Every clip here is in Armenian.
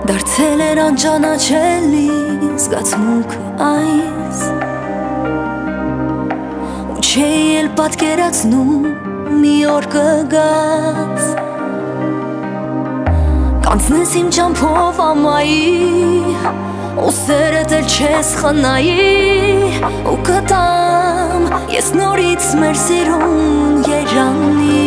Դարձել էր անճանաչելի զգացմունքը այս Ու չէի էլ պատկերացնում մի օր կգաս Կանցնես իմ ճամփով ամայի Ու սերդ էլ չես խնայի Ու կտամ ես նորից մեր սիրուն երջանի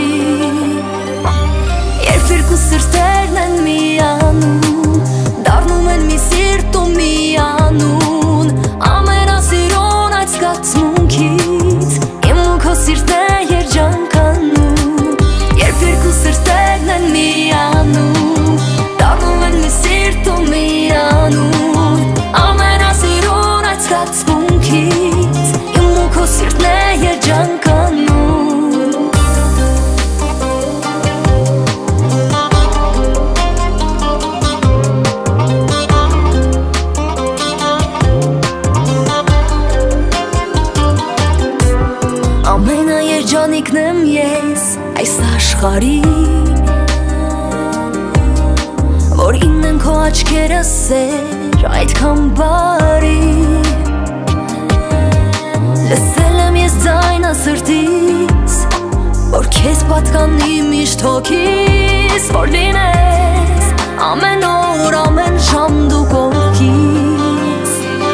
Երբ երկու սրտերն են միանում Դառնում են մի սիրտ ու միանուն Ամենասիրուն այդ զգացմունքից Իմ ու քո սիրտն է երջանկանում Երբ երկու սրտերն են միանում Դառնում են մի սիրտ ու միանուն Ամենասիրուն այդ զգացմունքից Իմ ու քո սիրտն է երջանկանում Ամենաերջանիկն եմ ես այս աշխարհի Որ իննեն քո աչքերը սեր այդքան բարի Լսել եմ ես ձայնը սրտիս Որ քեզ պատկանի միշտ հոգիս Որ լինես ամեն օր, ամեն ժամ դու կողքիս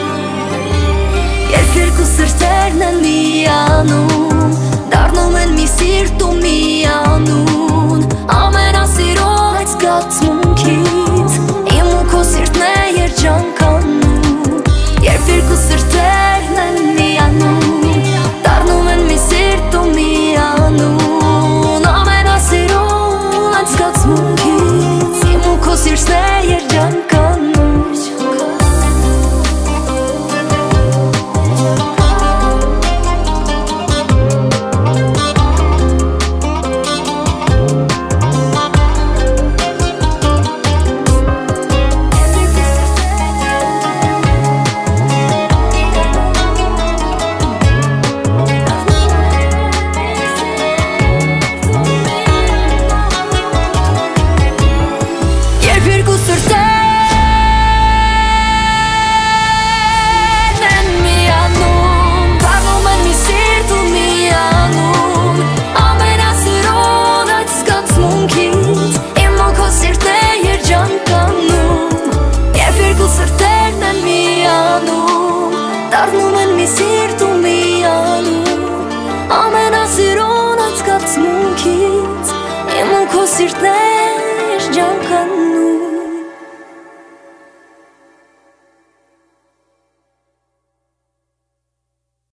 Երբ երկու սրտերն են միանում Դառնում են մի սիրտ ու միանուն Ամենասիրուն այդ զգացմունքից Իմ ու քո սիրտն է երջանկանում Երբ երկու սրտերն են միանում Դառնում են մի սիրտ ու միանուն Ամենասիրուն այդ զգացմունքից Իմ ու քո սիրտն է երջանկանում Դառնում են մի սիրտ ու միանուն Ամենասիրուն այդ զգացմունքից Իմ ու քո սիրտն է